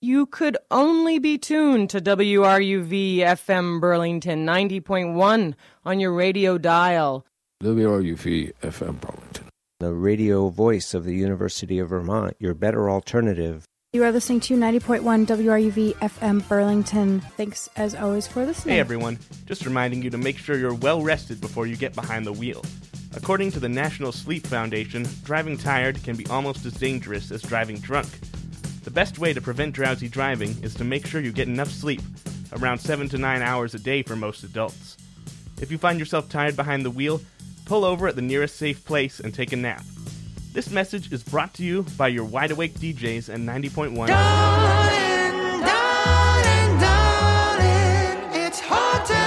you could only be tuned to WRUV FM Burlington 90.1 on your radio dial. WRUV FM Burlington, the radio voice of the University of Vermont, your better alternative. You are listening to 90.1 WRUV FM Burlington. Thanks, as always, for listening. Hey, everyone. Just reminding you to make sure you're well rested before you get behind the wheel. According to the National Sleep Foundation, driving tired can be almost as dangerous as driving drunk. The best way to prevent drowsy driving is to make sure you get enough sleep, around 7 to 9 hours a day for most adults. If you find yourself tired behind the wheel, pull over at the nearest safe place and take a nap. This message is brought to you by your Wide Awake DJs and 90.1. Darling, darling, darling, it's hard to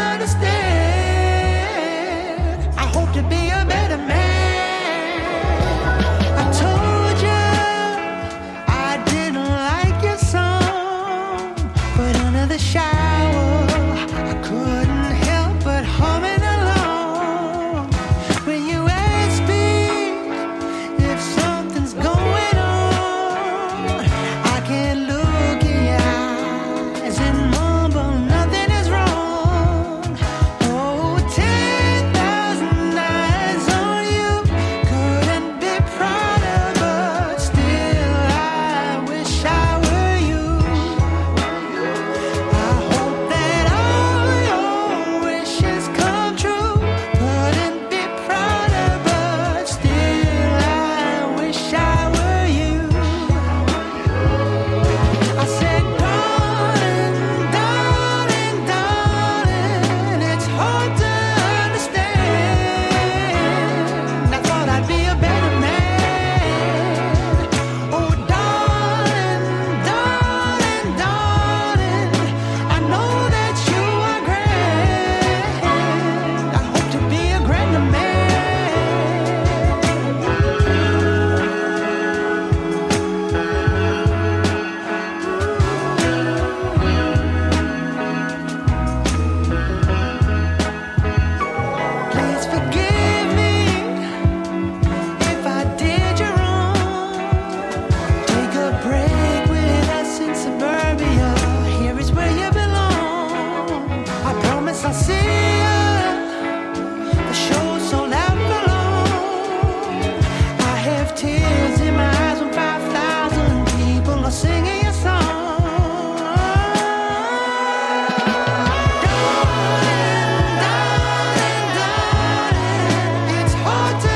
understand. I hope to be a better man. I told you I didn't like your song, but under the shower I couldn't help but humming along. When you asked me if something's going on, I can't look in your eyes and mumble nothing is wrong. Oh, 10,000 eyes on you, couldn't be prouder, but still I wish I were you. I hope that all your wishes come true, couldn't be prouder, but still I wish I were you. I said, darling, darling, darling, it's hard to understand. I thought I'd be a better man. Oh, darling, darling, darling, I know that you are grand. I hope to be a grander man. Please forgive me if I did you wrong. Take a break with us in suburbia. Here is where you belong. I promise I'll see you. The show's sold out for long. I have tears in my eyes when 5,000 people are singing your song. Darling, darling, darling, it's hard to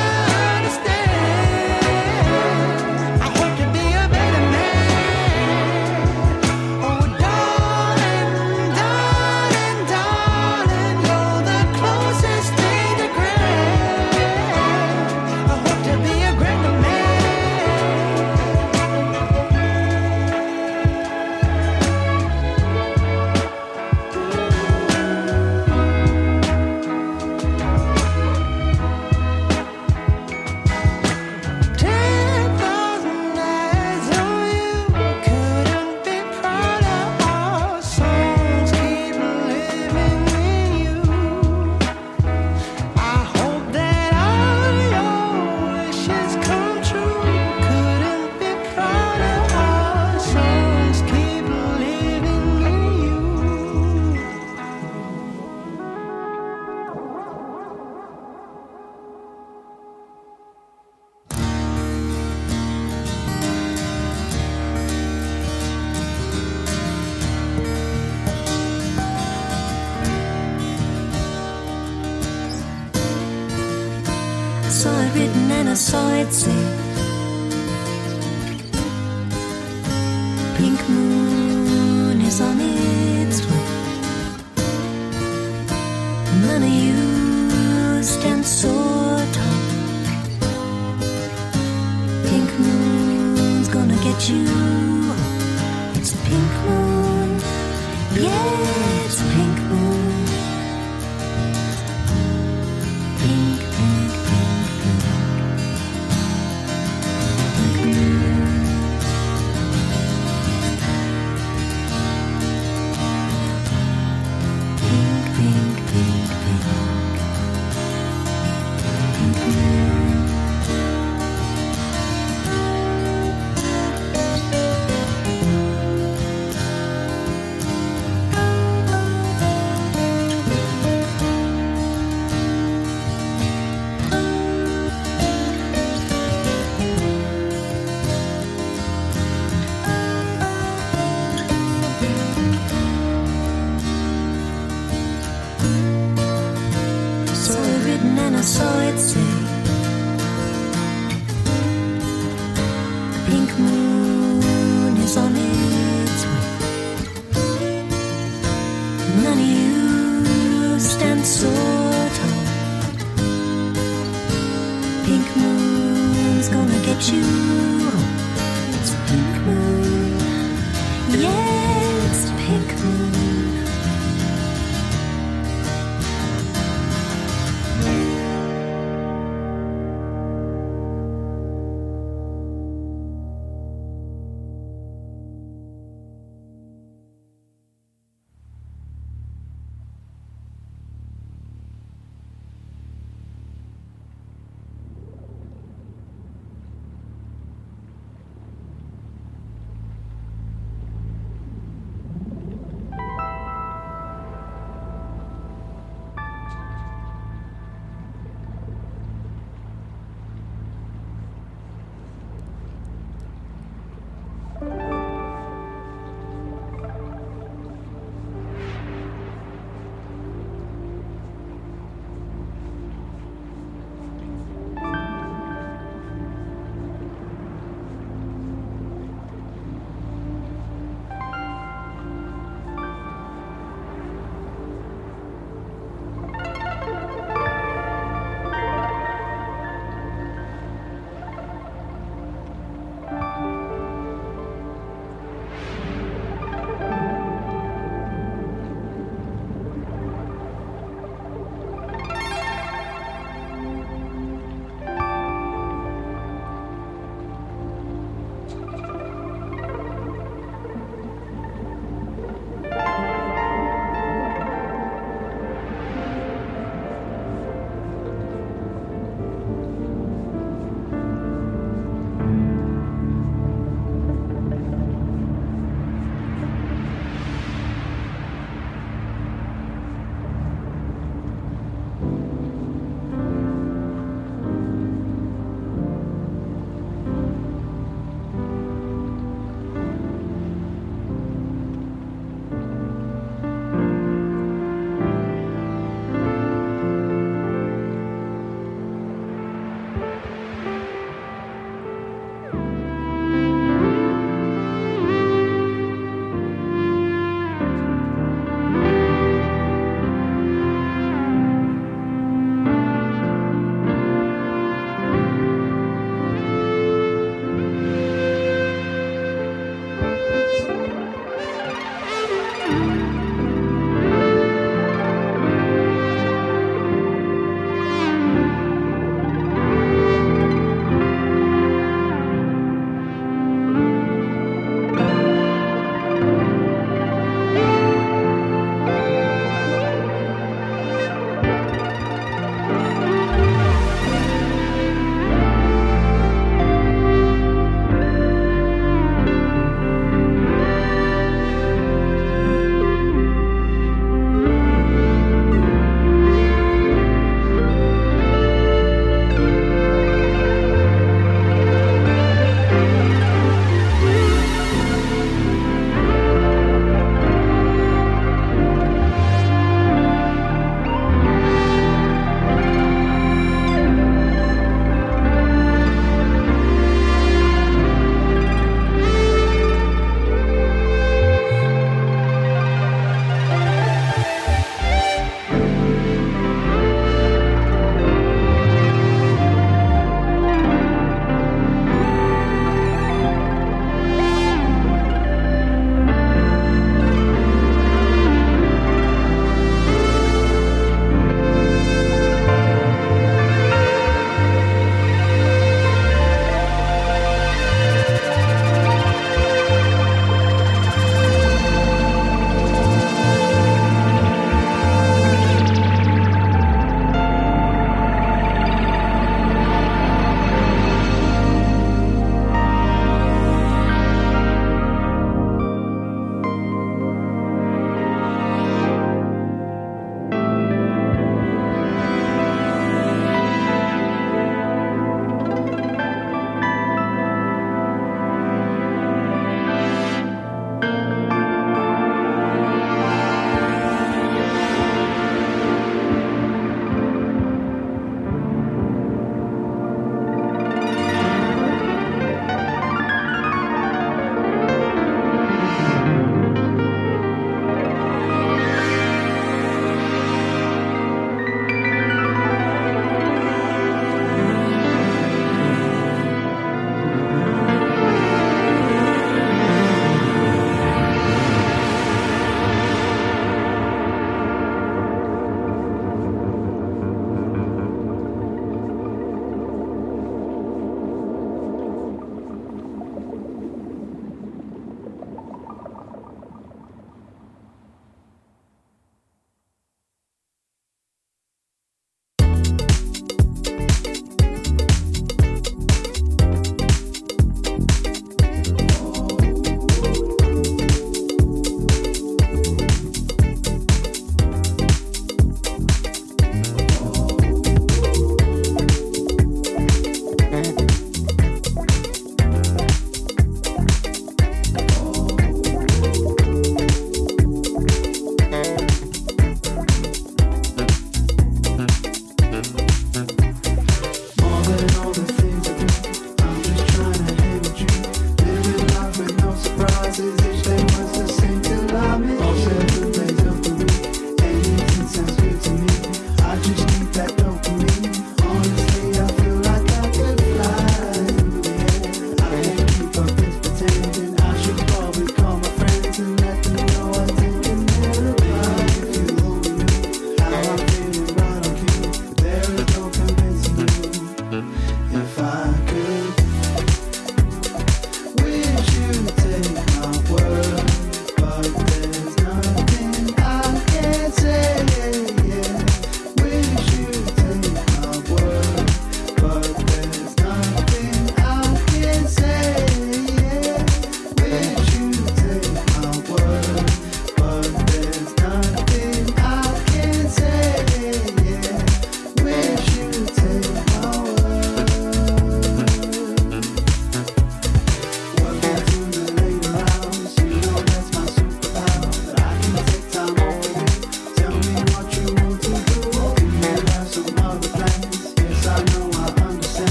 understand. I hope to be a better man. Oh, darling, darling, darling, you're the closest thing to grand. I hope to be a grander man. I saw it written and I saw it say, pink moon is on its way. None of you stand so tall. Pink moon's gonna get you. It's a pink moon, yeah, it's a pink moon. Pink, pink, pink, pink. Pink moon. Pink, pink, pink, pink. Pink moon. get you. It's a pink moon. Yeah, it's a pink moon.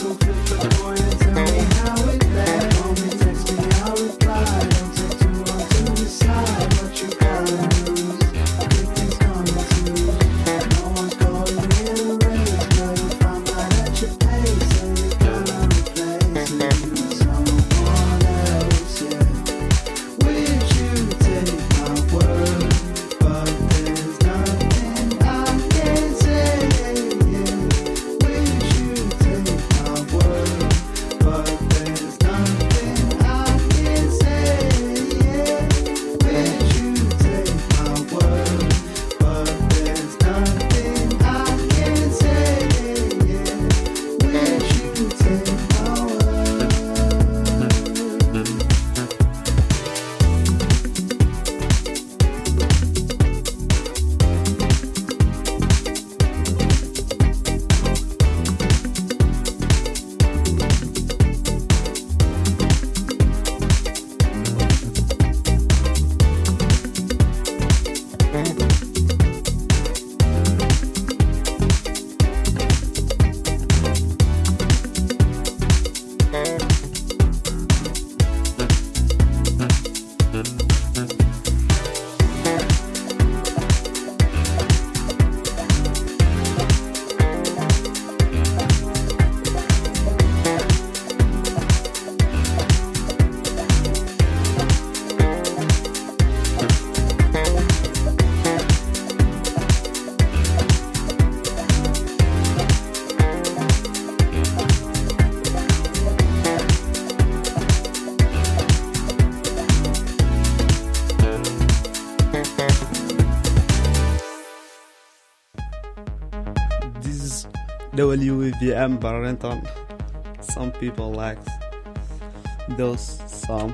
WVM Burlington. Some people like those some.